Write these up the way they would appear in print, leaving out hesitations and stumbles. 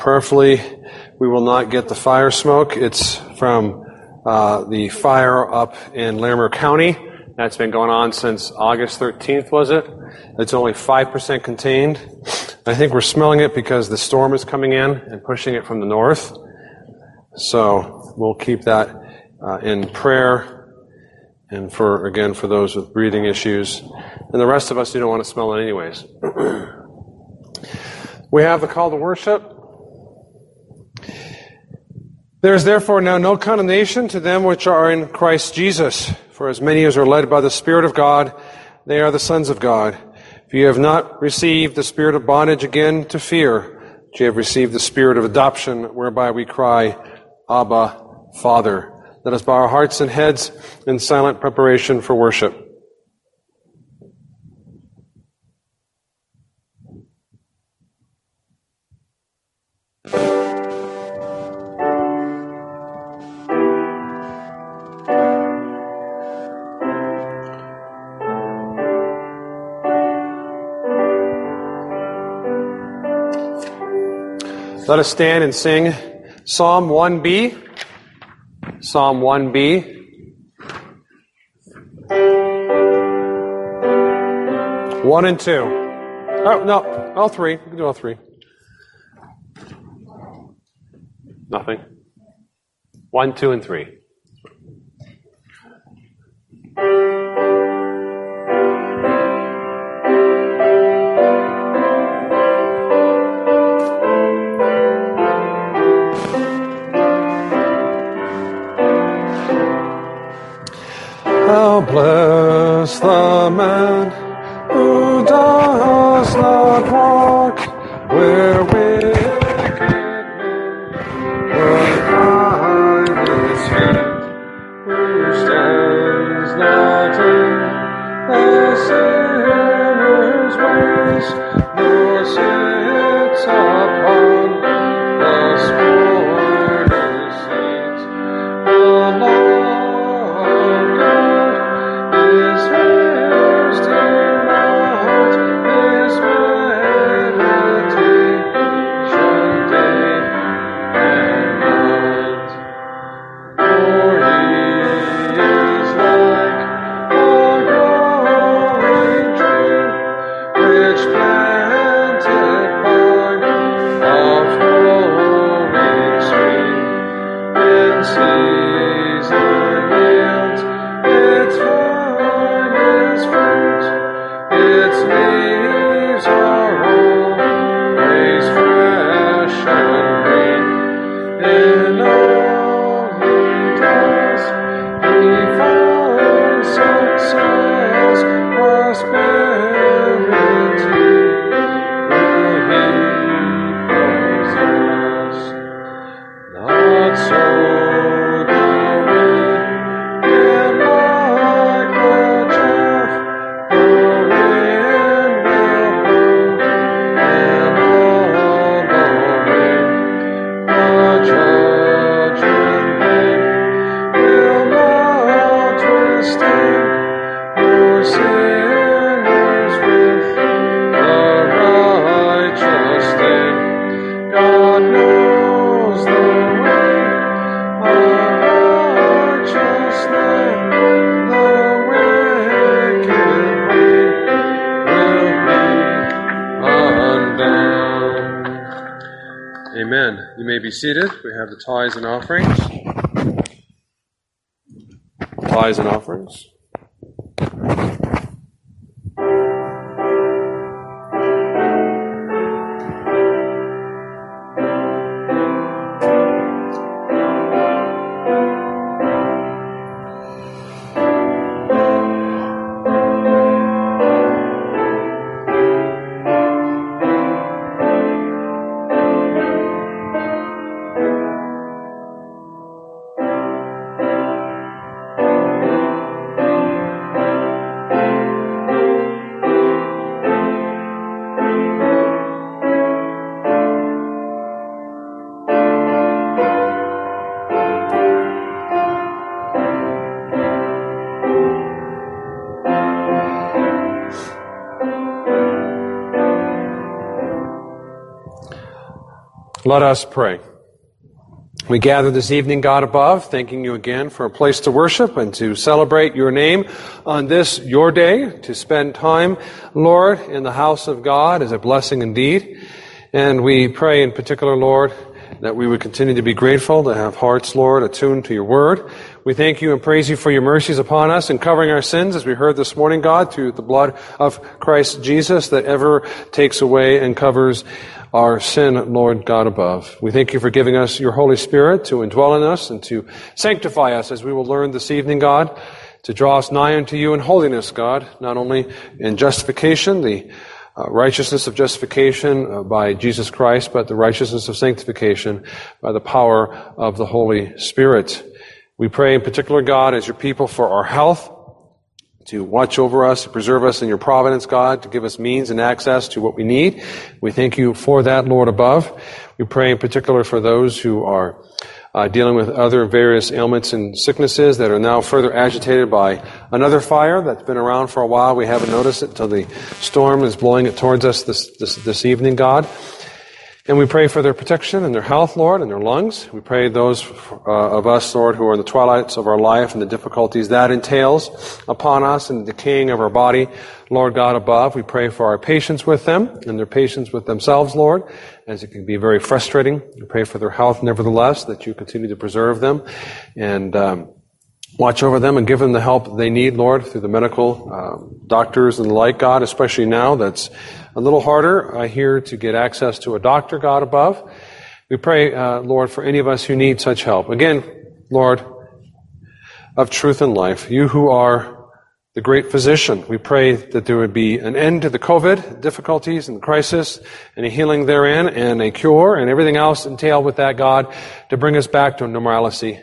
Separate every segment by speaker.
Speaker 1: prayerfully we will not get the fire smoke. It's from the fire up in Larimer County. That's been going on since August 13th, was it? It's only 5% contained. I think we're smelling it because the storm is coming in and pushing it from the north. So we'll keep that in prayer, and for those with breathing issues. And the rest of us, you don't want to smell it anyways. We have the call to worship. There is therefore now no condemnation to them which are in Christ Jesus. For as many as are led by the Spirit of God, they are the sons of God. For you have not received the spirit of bondage again to fear, but you have received the spirit of adoption, whereby we cry, Abba, Father. Let us bow our hearts and heads in silent preparation for worship. Let us stand and sing Psalm 1B. Psalm 1B. One and two. Oh, no, all three. We can do all three. Nothing. 1, 2, and 3. How bless the man who does not walk where wicked men work behind his feet, who stands not in the sinner's ways, nor sits upon the scorner's seat. The Amen. You may be seated. We have the tithes and offerings. Tithes and offerings. Let us pray. We gather this evening, God above, thanking you again for a place to worship and to celebrate your name on this, your day, to spend time, Lord, in the house of God is a blessing indeed. And we pray in particular, Lord, that we would continue to be grateful, to have hearts, Lord, attuned to your word. We thank you and praise you for your mercies upon us and covering our sins, as we heard this morning, God, through the blood of Christ Jesus that ever takes away and covers our sin, Lord God above. We thank you for giving us your Holy Spirit to indwell in us and to sanctify us, as we will learn this evening, God, to draw us nigh unto you in holiness, God, not only in justification, the righteousness of justification by Jesus Christ, but the righteousness of sanctification by the power of the Holy Spirit. We pray in particular, God, as your people, for our health, to watch over us, to preserve us in your providence, God, to give us means and access to what we need. We thank you for that, Lord above. We pray in particular for those who are dealing with other various ailments and sicknesses that are now further agitated by another fire that's been around for a while. We haven't noticed it until the storm is blowing it towards us this evening, God. And we pray for their protection and their health, Lord, and their lungs. We pray those of us, Lord, who are in the twilights of our life and the difficulties that entails upon us and the decaying of our body, Lord God above. We pray for our patience with them and their patience with themselves, Lord, as it can be very frustrating. We pray for their health, nevertheless, that you continue to preserve them and watch over them and give them the help they need, Lord, through the medical doctors and the like, God, especially now that's a little harder, I hear, to get access to a doctor, God above. We pray, Lord, for any of us who need such help. Again, Lord, of truth and life, you who are the great physician, we pray that there would be an end to the COVID difficulties and crisis and a healing therein and a cure and everything else entailed with that, God, to bring us back to normalcy.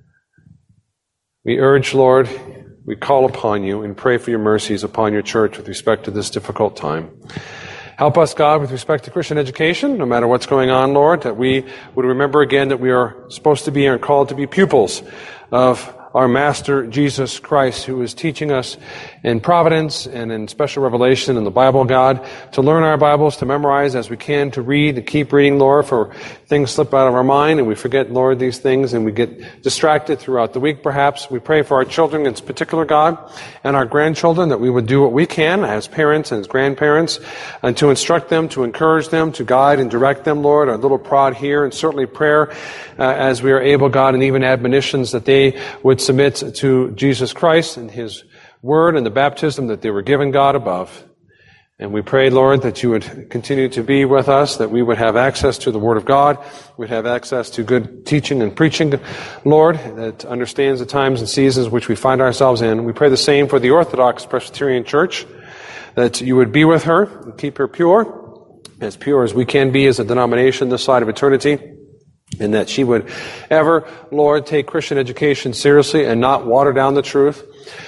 Speaker 1: We urge, Lord, we call upon you and pray for your mercies upon your church with respect to this difficult time. Help us, God, with respect to Christian education, no matter what's going on, Lord, that we would remember again that we are supposed to be and called to be pupils of our Master Jesus Christ, who is teaching us in providence and in special revelation in the Bible, God, to learn our Bibles, to memorize as we can, to read, to keep reading, Lord, for things slip out of our mind and we forget, Lord, these things and we get distracted throughout the week, perhaps. We pray for our children in particular, God, and our grandchildren, that we would do what we can as parents and as grandparents and to instruct them, to encourage them, to guide and direct them, Lord, a little prod here and certainly prayer as we are able, God, and even admonitions that they would submit to Jesus Christ and His Word and the baptism that they were given, God, above. And we pray, Lord, that you would continue to be with us, that we would have access to the Word of God, we'd have access to good teaching and preaching, Lord, that understands the times and seasons which we find ourselves in. We pray the same for the Orthodox Presbyterian Church, that you would be with her and keep her pure as we can be as a denomination this side of eternity. And that she would ever, Lord, take Christian education seriously and not water down the truth,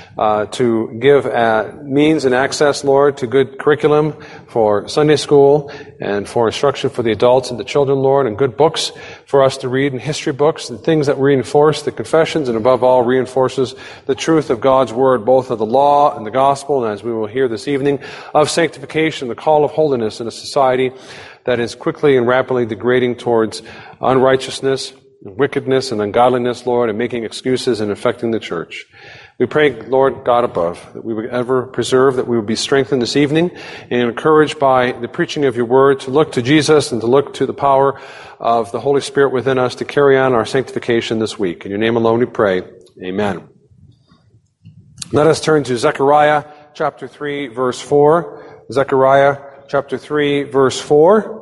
Speaker 1: to give means and access, Lord, to good curriculum for Sunday school and for instruction for the adults and the children, Lord, and good books for us to read and history books and things that reinforce the confessions and above all reinforces the truth of God's Word, both of the law and the gospel, and as we will hear this evening, of sanctification, the call of holiness in a society that is quickly and rapidly degrading towards unrighteousness, wickedness, and ungodliness, Lord, and making excuses and affecting the church. We pray, Lord God above, that we would ever preserve, that we would be strengthened this evening and encouraged by the preaching of your word to look to Jesus and to look to the power of the Holy Spirit within us to carry on our sanctification this week. In your name alone we pray. Amen. Let us turn to Zechariah chapter 3, verse 4. Zechariah chapter 3, verse 4.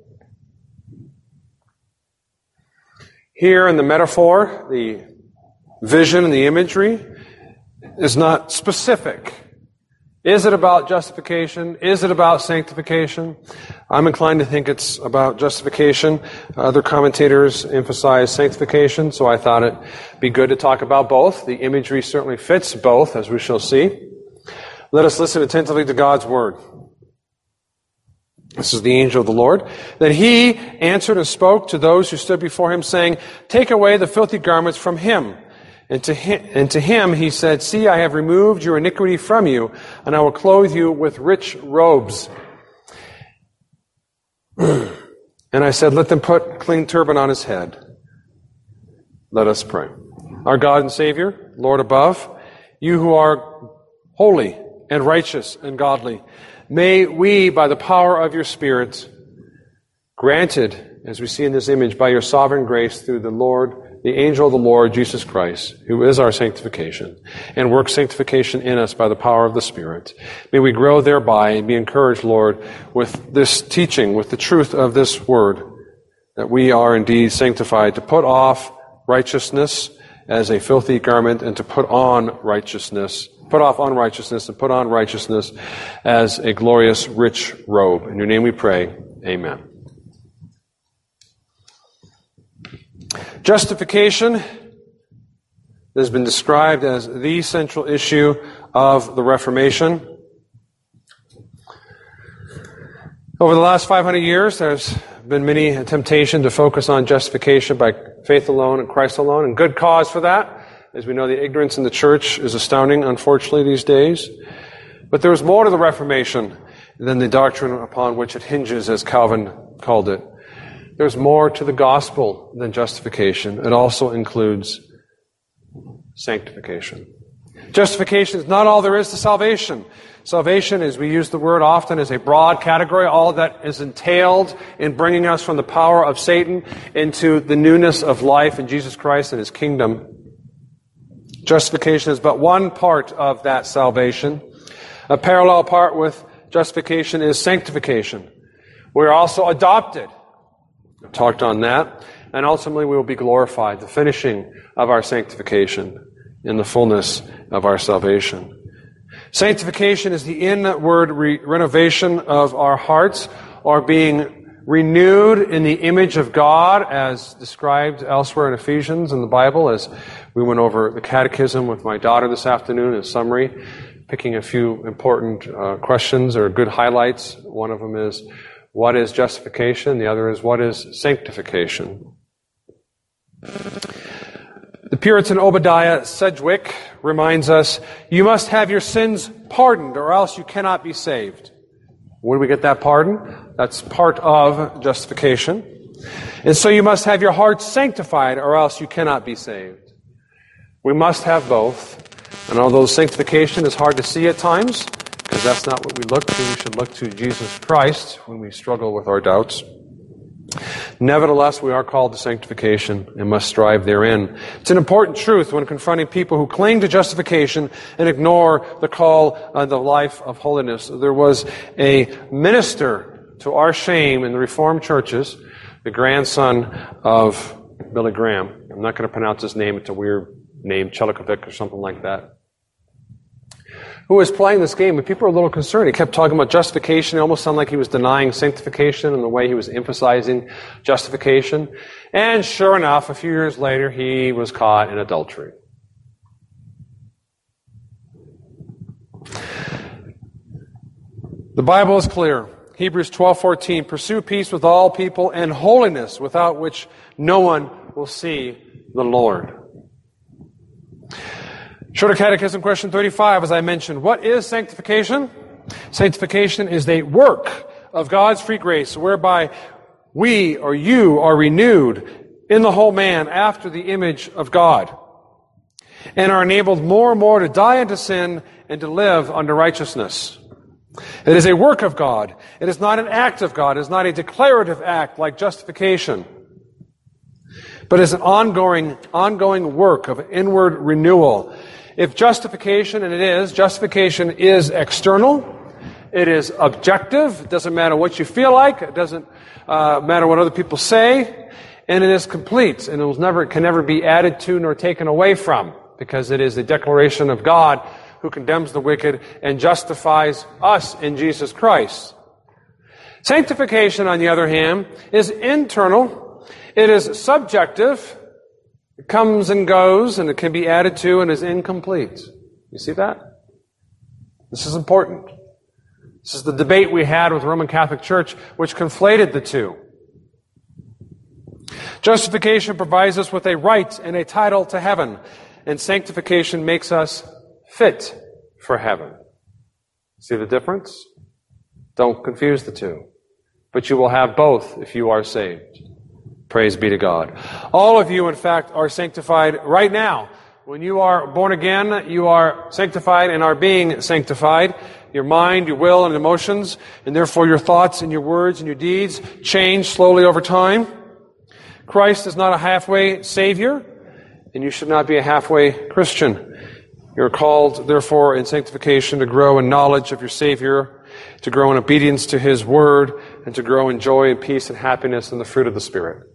Speaker 1: Here in the metaphor, the vision and the imagery is not specific. Is it about justification? Is it about sanctification? I'm inclined to think it's about justification. Other commentators emphasize sanctification, so I thought it'd be good to talk about both. The imagery certainly fits both, as we shall see. Let us listen attentively to God's word. This is the angel of the Lord. Then he answered and spoke to those who stood before him, saying, "Take away the filthy garments from him." And to him he said, "See, I have removed your iniquity from you, and I will clothe you with rich robes, and And I said, let them put clean turban on his head. Let us pray. Our God and Savior, Lord above, you who are holy and righteous and godly, may we, by the power of your Spirit, granted, as we see in this image, by your sovereign grace through the Lord, the angel of the Lord, Jesus Christ, who is our sanctification, and works sanctification in us by the power of the Spirit. May we grow thereby and be encouraged, Lord, with this teaching, with the truth of this word, that we are indeed sanctified, to put off righteousness as a filthy garment, and to put on righteousness, put off unrighteousness, and put on righteousness as a glorious, rich robe. In your name we pray. Amen. Justification has been described as the central issue of the Reformation. Over the last 500 years, there's been many temptation to focus on justification by faith alone and Christ alone, and good cause for that. As we know, the ignorance in the church is astounding, unfortunately, these days. But there is more to the Reformation than the doctrine upon which it hinges, as Calvin called it. There's more to the gospel than justification. It also includes sanctification. Justification is not all there is to salvation. Salvation, as we use the word often, is a broad category, all that is entailed in bringing us from the power of Satan into the newness of life in Jesus Christ and His kingdom. Justification is but one part of that salvation. A parallel part with justification is sanctification. We are also adopted. I've talked on that. And ultimately we will be glorified, the finishing of our sanctification in the fullness of our salvation. Sanctification is the inward renovation of our hearts, or being renewed in the image of God, as described elsewhere in Ephesians in the Bible, as we went over the catechism with my daughter this afternoon in summary, picking a few important questions or good highlights. One of them is, what is justification? The other is, what is sanctification? The Puritan Obadiah Sedgwick reminds us, you must have your sins pardoned or else you cannot be saved. Where do we get that pardon? That's part of justification. And so you must have your heart sanctified or else you cannot be saved. We must have both. And although sanctification is hard to see at times, because that's not what we look to, we should look to Jesus Christ when we struggle with our doubts. Nevertheless, we are called to sanctification and must strive therein. It's an important truth when confronting people who cling to justification and ignore the call on the life of holiness. There was a minister, to our shame, in the Reformed churches, the grandson of Billy Graham. I'm not going to pronounce his name. It's a weird name, Chelikovic or something like that, who was playing this game, and people were a little concerned. He kept talking about justification. It almost sounded like he was denying sanctification in the way he was emphasizing justification. And sure enough, a few years later, he was caught in adultery. The Bible is clear. Hebrews 12:14, pursue peace with all people and holiness, without which no one will see the Lord. Shorter Catechism, question 35, as I mentioned. What is sanctification? Sanctification is the work of God's free grace, whereby we, or you, are renewed in the whole man after the image of God, and are enabled more and more to die unto sin and to live unto righteousness. It is a work of God. It is not an act of God. It is not a declarative act like justification, but is an ongoing work of inward renewal. If justification, and it is, justification is external, it is objective, it doesn't matter what you feel like, it doesn't matter what other people say, and it is complete, and it can never be added to nor taken away from, because it is the declaration of God who condemns the wicked and justifies us in Jesus Christ. Sanctification, on the other hand, is internal, it is subjective. It comes and goes, and it can be added to and is incomplete. You see that? This is important. This is the debate we had with the Roman Catholic Church, which conflated the two. Justification provides us with a right and a title to heaven, and sanctification makes us fit for heaven. See the difference? Don't confuse the two. but you will have both if you are saved. Praise be to God. All of you, in fact, are sanctified right now. When you are born again, you are sanctified and are being sanctified. Your mind, your will, and emotions, and therefore your thoughts and your words and your deeds change slowly over time. Christ is not a halfway Savior, and you should not be a halfway Christian. You're called, therefore, in sanctification to grow in knowledge of your Savior, to grow in obedience to His Word, and to grow in joy and peace and happiness in the fruit of the Spirit.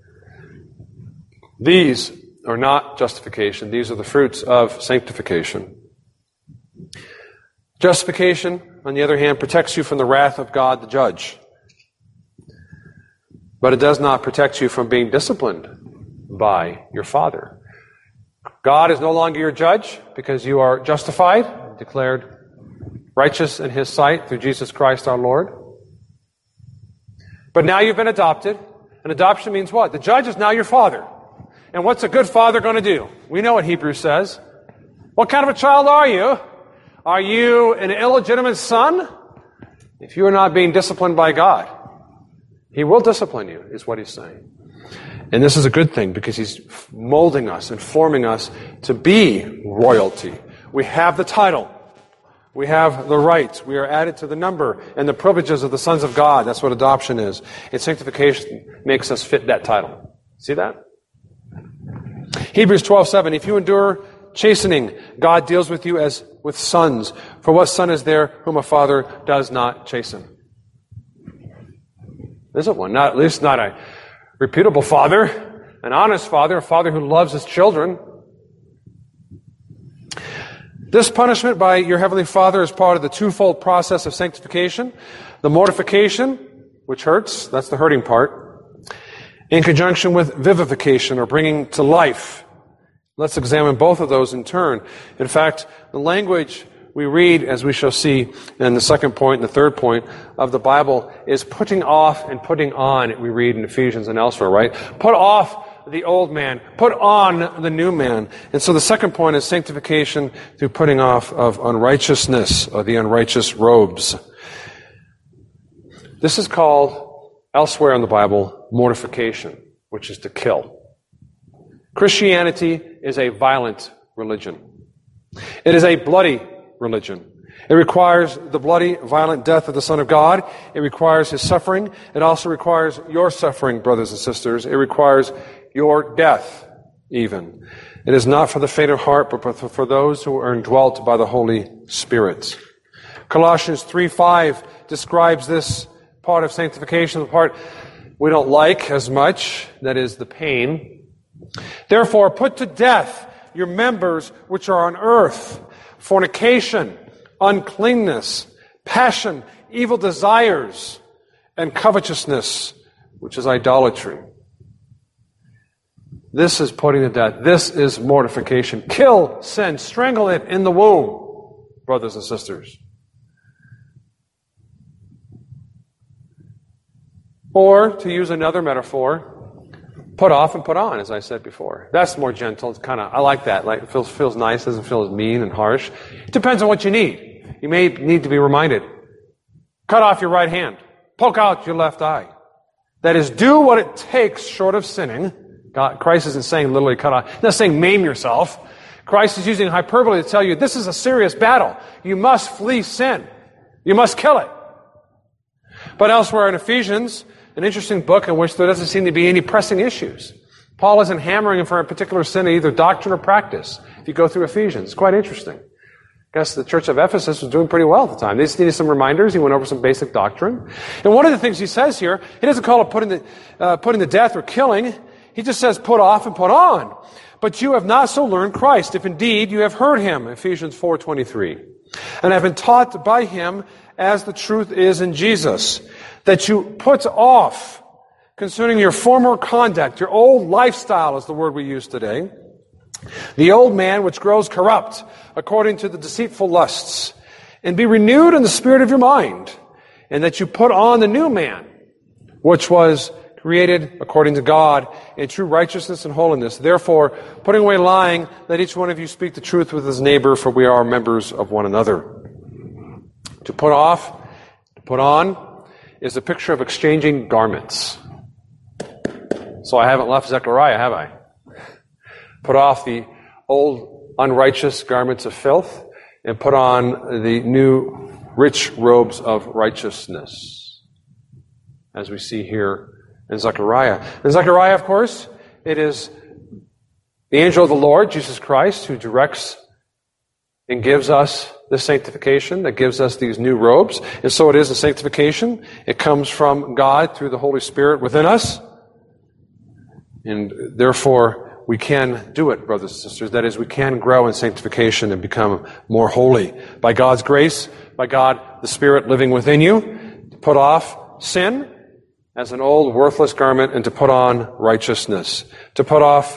Speaker 1: These are not justification. These are the fruits of sanctification. Justification, on the other hand, protects you from the wrath of God the judge. But it does not protect you from being disciplined by your Father. God is no longer your judge because you are justified, declared righteous in His sight through Jesus Christ our Lord. But now you've been adopted. And adoption means what? The judge is now your father. And what's a good father going to do? We know what Hebrews says. What kind of a child are you? Are you an illegitimate son? If you are not being disciplined by God, He will discipline you, is what He's saying. And this is a good thing because He's molding us and forming us to be royalty. We have the title. We have the rights. We are added to the number and the privileges of the sons of God. That's what adoption is. And sanctification makes us fit that title. See that? Hebrews 12:7. If you endure chastening, God deals with you as with sons. For what son is there whom a father does not chasten? There isn't one. At least not a reputable father, an honest father, a father who loves his children. This punishment by your Heavenly Father is part of the twofold process of sanctification. The mortification, which hurts, that's the hurting part, in conjunction with vivification, or bringing to life. Let's examine both of those in turn. In fact, the language we read, as we shall see in the second point and the third point of the Bible, is putting off and putting on, we read in Ephesians and elsewhere, right? Put off the old man, put on the new man. And so the second point is sanctification through putting off of unrighteousness, or the unrighteous robes. This is called, elsewhere in the Bible, mortification, which is to kill. Christianity is a violent religion. It is a bloody religion. It requires the bloody, violent death of the Son of God. It requires His suffering. It also requires your suffering, brothers and sisters. It requires your death, even. It is not for the faint of heart, but for those who are indwelt by the Holy Spirit. Colossians 3:5 describes this part of sanctification, the part we don't like as much, that is the pain. Therefore, put to death your members which are on earth: fornication, uncleanness, passion, evil desires, and covetousness, which is idolatry. This is putting to death. This is mortification. Kill sin. Strangle it in the womb, brothers and sisters. Or, to use another metaphor, put off and put on, as I said before. That's more gentle. It's I like that. Like, it feels nice. Doesn't feel as mean and harsh. It depends on what you need. You may need to be reminded. Cut off your right hand. Poke out your left eye. That is, do what it takes short of sinning. Christ isn't saying literally cut off. He's not saying maim yourself. Christ is using hyperbole to tell you this is a serious battle. You must flee sin. You must kill it. But elsewhere in Ephesians, an interesting book in which there doesn't seem to be any pressing issues. Paul isn't hammering for a particular sin of either doctrine or practice. If you go through Ephesians, it's quite interesting. I guess the church of Ephesus was doing pretty well at the time. They just needed some reminders. He went over some basic doctrine. And one of the things he says here, he doesn't call it putting to death or killing. He just says put off and put on. But you have not so learned Christ, if indeed you have heard Him, Ephesians 4:23, and have been taught by Him as the truth is in Jesus, that you put off concerning your former conduct, your old lifestyle is the word we use today, the old man which grows corrupt according to the deceitful lusts, and be renewed in the spirit of your mind, and that you put on the new man, which was created according to God in true righteousness and holiness. Therefore, putting away lying, let each one of you speak the truth with his neighbor, for we are members of one another. To put off, to put on, is a picture of exchanging garments. So I haven't left Zechariah, have I? Put off the old unrighteous garments of filth and put on the new rich robes of righteousness, as we see here in Zechariah. In Zechariah, of course, it is the angel of the Lord, Jesus Christ, who directs and gives us this sanctification, that gives us these new robes. And so it is in sanctification. It comes from God through the Holy Spirit within us. And therefore, we can do it, brothers and sisters. That is, we can grow in sanctification and become more holy. By God's grace, by God, the Spirit living within you, to put off sin as an old, worthless garment and to put on righteousness. To put off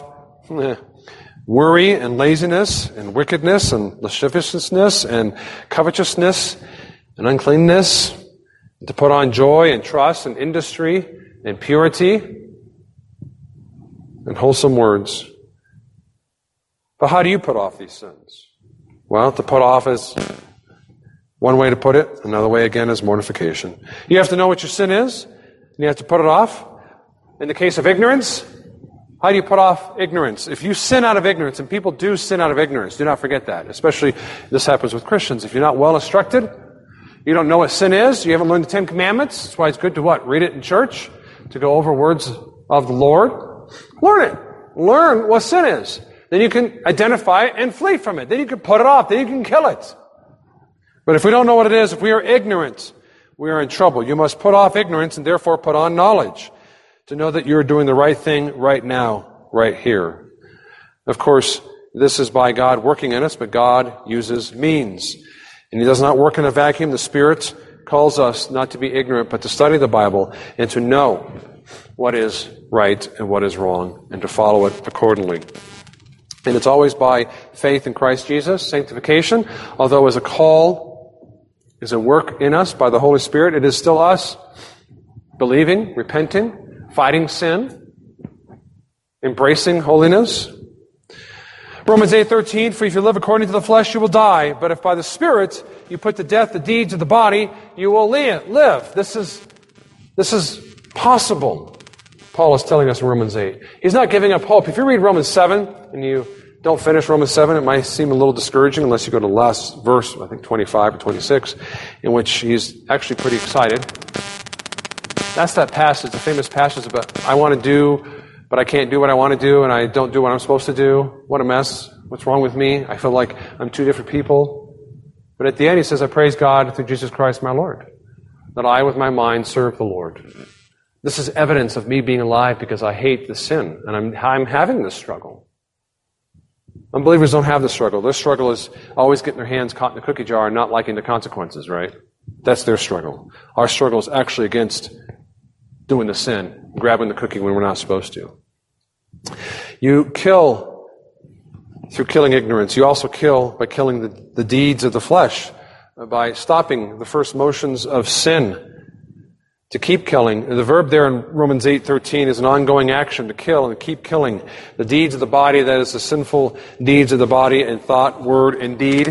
Speaker 1: worry and laziness and wickedness and lasciviousness and covetousness and uncleanness. And to put on joy and trust and industry and purity and wholesome words. But how do you put off these sins? Well, to put off is one way to put it. Another way, again, is mortification. You have to know what your sin is, and you have to put it off. In the case of ignorance, how do you put off ignorance? If you sin out of ignorance, and people do sin out of ignorance, do not forget that. Especially, this happens with Christians. If you're not well instructed, you don't know what sin is, you haven't learned the Ten Commandments, that's why it's good to what? Read it in church, to go over words of the Lord. Learn it. Learn what sin is. Then you can identify it and flee from it. Then you can put it off. Then you can kill it. But if we don't know what it is, if we are ignorant, we are in trouble. You must put off ignorance and therefore put on knowledge to know that you're doing the right thing right now, right here. Of course, this is by God working in us, but God uses means. And He does not work in a vacuum. The Spirit calls us not to be ignorant, but to study the Bible and to know what is right and what is wrong, and to follow it accordingly. And it's always by faith in Christ Jesus, sanctification, although as a call, is a work in us by the Holy Spirit, it is still us believing, repenting, fighting sin, embracing holiness. Romans 8:13, for if you live according to the flesh, you will die. But if by the Spirit you put to death the deeds of the body, you will live. This is possible. Paul is telling us in Romans 8. He's not giving up hope. If you read Romans 7 and you don't finish Romans 7, it might seem a little discouraging unless you go to the last verse, I think 25 or 26, in which he's actually pretty excited. That's that passage, the famous passage about, I want to do, but I can't do what I want to do, and I don't do what I'm supposed to do. What a mess. What's wrong with me? I feel like I'm two different people. But at the end he says, I praise God through Jesus Christ my Lord, that I with my mind serve the Lord. This is evidence of me being alive because I hate the sin, and I'm having this struggle. Unbelievers don't have this struggle. Their struggle is always getting their hands caught in the cookie jar and not liking the consequences, right? That's their struggle. Our struggle is actually against doing the sin, grabbing the cookie when we're not supposed to. You kill through killing ignorance. You also kill by killing the deeds of the flesh, by stopping the first motions of sin. To keep killing. The verb there in Romans 8:13 is an ongoing action to kill and keep killing. The deeds of the body, that is the sinful deeds of the body in thought, word, and deed.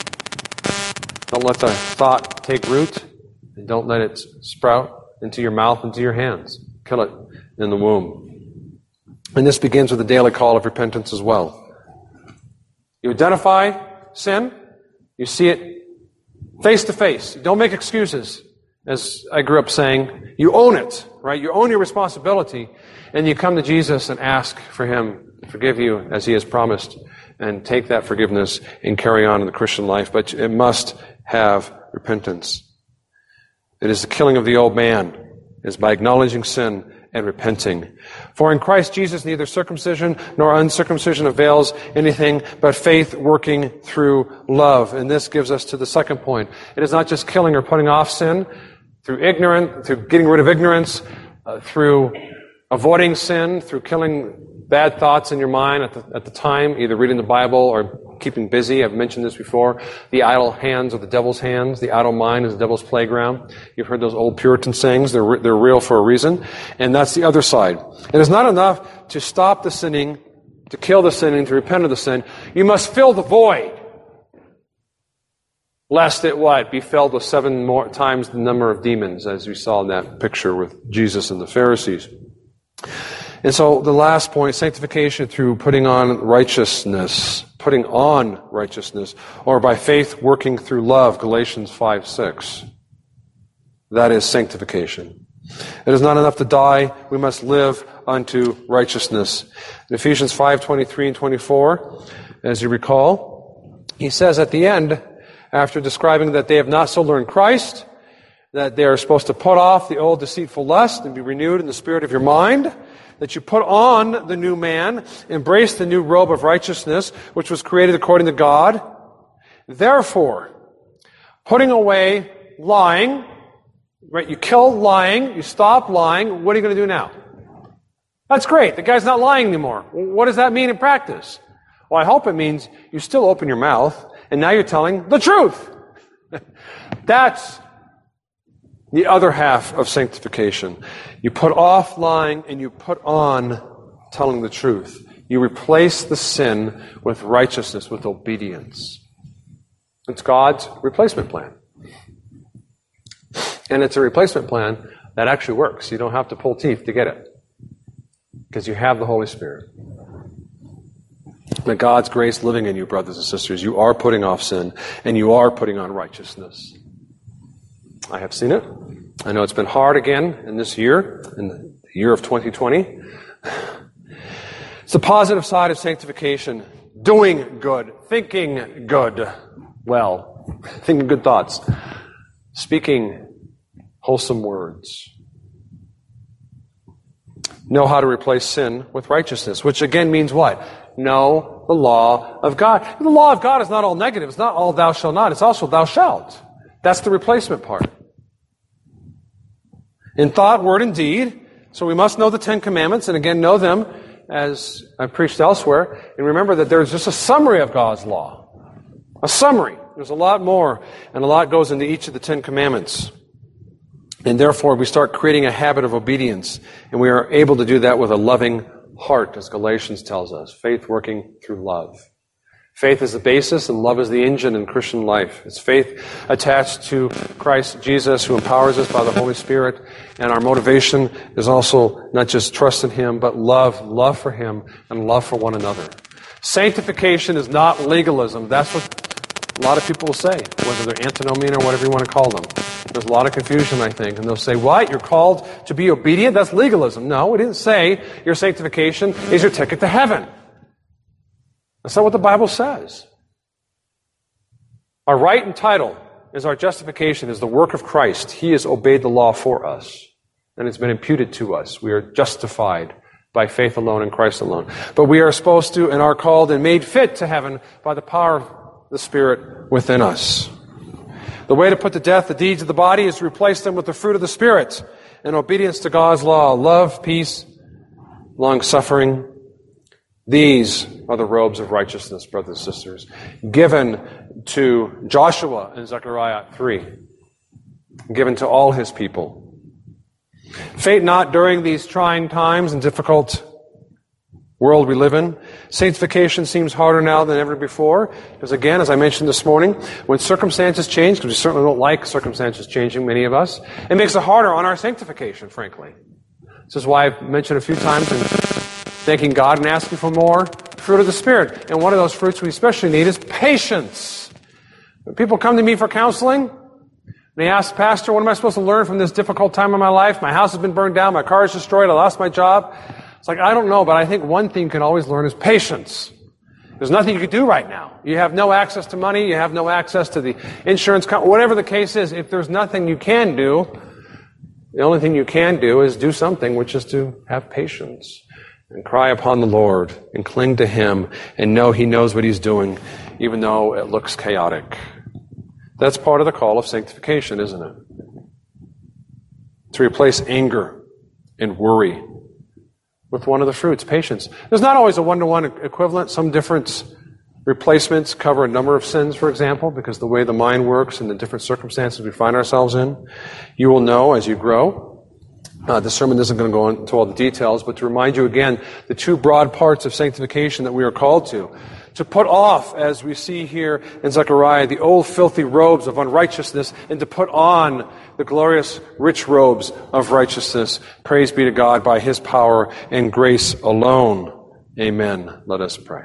Speaker 1: Don't let the thought take root, and don't let it sprout into your mouth, into your hands. Kill it in the womb. And this begins with the daily call of repentance as well. You identify sin, you see it face to face. Don't make excuses. As I grew up saying, you own it, right? You own your responsibility, and you come to Jesus and ask for Him to forgive you as He has promised, and take that forgiveness and carry on in the Christian life. But it must have repentance. It is the killing of the old man, is by acknowledging sin and repenting. For in Christ Jesus neither circumcision nor uncircumcision avails anything, but faith working through love. And this gives us to the second point. It is not just killing or putting off sin, through getting rid of ignorance, through avoiding sin, through killing bad thoughts in your mind at the time, either reading the Bible or keeping busy. I've mentioned this before. The idle hands are the devil's hands. The idle mind is the devil's playground. You've heard those old Puritan sayings. They're real for a reason. And that's the other side. It is not enough to stop the sinning, to kill the sinning, to repent of the sin. You must fill the void. Lest it what? Be filled with 7 more times the number of demons, as we saw in that picture with Jesus and the Pharisees. And so the last point, sanctification through putting on righteousness, or by faith working through love, Galatians 5:6. That is sanctification. It is not enough to die, we must live unto righteousness. In Ephesians 5:23 and 24, as you recall, he says at the end, after describing that they have not so learned Christ, that they are supposed to put off the old deceitful lust and be renewed in the spirit of your mind, that you put on the new man, embrace the new robe of righteousness, which was created according to God. Therefore, putting away lying, right? You kill lying, you stop lying, what are you going to do now? That's great. The guy's not lying anymore. What does that mean in practice? Well, I hope it means you still open your mouth, and now you're telling the truth. That's the other half of sanctification. You put off lying and you put on telling the truth. You replace the sin with righteousness, with obedience. It's God's replacement plan. And it's a replacement plan that actually works. You don't have to pull teeth to get it. Because you have the Holy Spirit. By God's grace living in you, brothers and sisters, you are putting off sin and you are putting on righteousness. I have seen it. I know it's been hard again in this year, in the year of 2020. It's the positive side of sanctification. Doing good, thinking good, well, thinking good thoughts, speaking wholesome words. Know how to replace sin with righteousness, which again means what? Know the law of God. The law of God is not all negative. It's not all thou shalt not. It's also thou shalt. That's the replacement part. In thought, word, and deed. So we must know the 10 Commandments, and again, know them as I've preached elsewhere. And remember that there's just a summary of God's law. A summary. There's a lot more, and a lot goes into each of the 10 Commandments. And therefore, we start creating a habit of obedience, and we are able to do that with a loving heart, as Galatians tells us. Faith working through love. Faith is the basis and love is the engine in Christian life. It's faith attached to Christ Jesus, who empowers us by the Holy Spirit. And our motivation is also not just trust in Him, but love for Him and love for one another. Sanctification is not legalism. That's what a lot of people will say, whether they're antinomian or whatever you want to call them. There's a lot of confusion, I think. And they'll say, what? You're called to be obedient? That's legalism. No, it didn't say your sanctification is your ticket to heaven. That's not what the Bible says. Our right and title is our justification, is the work of Christ. He has obeyed the law for us, and it's been imputed to us. We are justified by faith alone in Christ alone. But we are supposed to and are called and made fit to heaven by the power of the Spirit within us. The way to put to death the deeds of the body is to replace them with the fruit of the Spirit in obedience to God's law, love, peace, long-suffering. These are the robes of righteousness, brothers and sisters, given to Joshua in Zechariah 3, given to all his people. Faint not during these trying times and difficult world we live in. Sanctification seems harder now than ever before, because again, as I mentioned this morning, when circumstances change, because we certainly don't like circumstances changing, many of us, it makes it harder on our sanctification, frankly. This is why I've mentioned a few times in thanking God and asking for more fruit of the Spirit. And one of those fruits we especially need is patience. When people come to me for counseling, they ask, Pastor, what am I supposed to learn from this difficult time in my life? My house has been burned down, my car is destroyed, I lost my job. It's like, I don't know, but I think one thing you can always learn is patience. There's nothing you can do right now. You have no access to money, you have no access to the insurance company, whatever the case is. If there's nothing you can do, the only thing you can do is do something, which is to have patience. And cry upon the Lord and cling to Him and know He knows what He's doing, even though it looks chaotic. That's part of the call of sanctification, isn't it? To replace anger and worry with one of the fruits, patience. There's not always a one-to-one equivalent. Some different replacements cover a number of sins, for example, because the way the mind works and the different circumstances we find ourselves in. You will know as you grow. The sermon isn't going to go into all the details, but to remind you again, the two broad parts of sanctification that we are called to to put off, as we see here in Zechariah, the old filthy robes of unrighteousness, and to put on the glorious rich robes of righteousness. Praise be to God by His power and grace alone. Amen. Let us pray.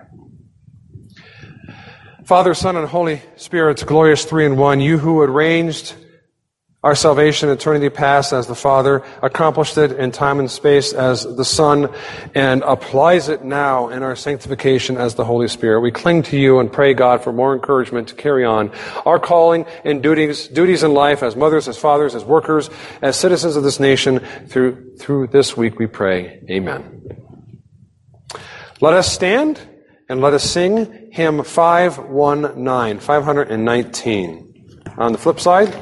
Speaker 1: Father, Son, and Holy Spirit, glorious three in one, you who arranged our salvation in eternity past as the Father, accomplished it in time and space as the Son, and applies it now in our sanctification as the Holy Spirit. We cling to you and pray, God, for more encouragement to carry on our calling and duties in life as mothers, as fathers, as workers, as citizens of this nation through this week, we pray. Amen. Let us stand and let us sing hymn 519. On the flip side,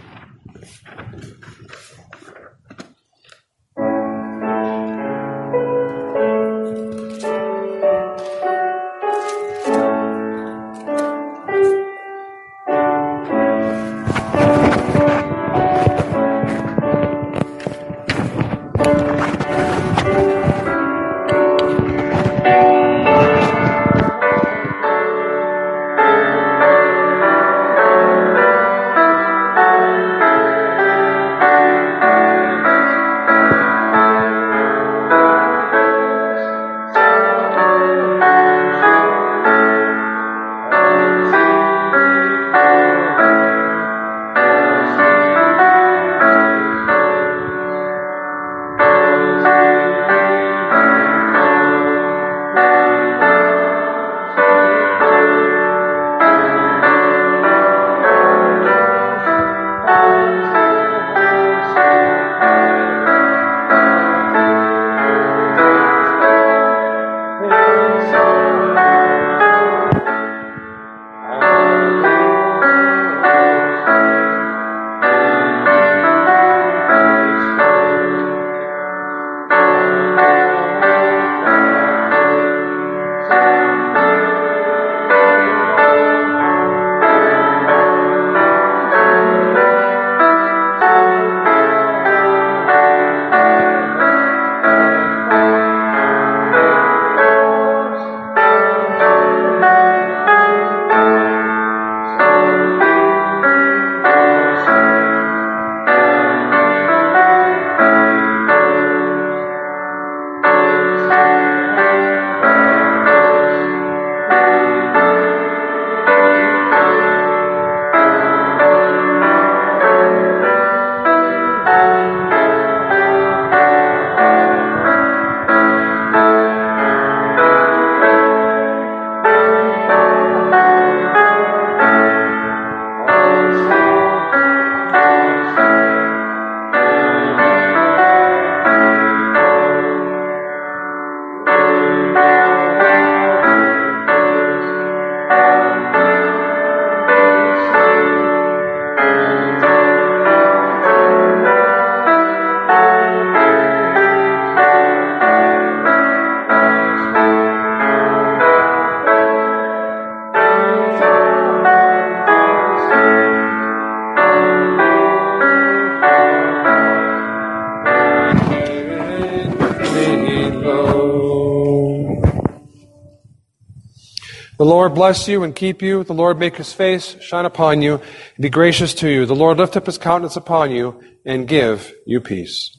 Speaker 1: the Lord bless you and keep you. The Lord make His face shine upon you and be gracious to you. The Lord lift up His countenance upon you and give you peace.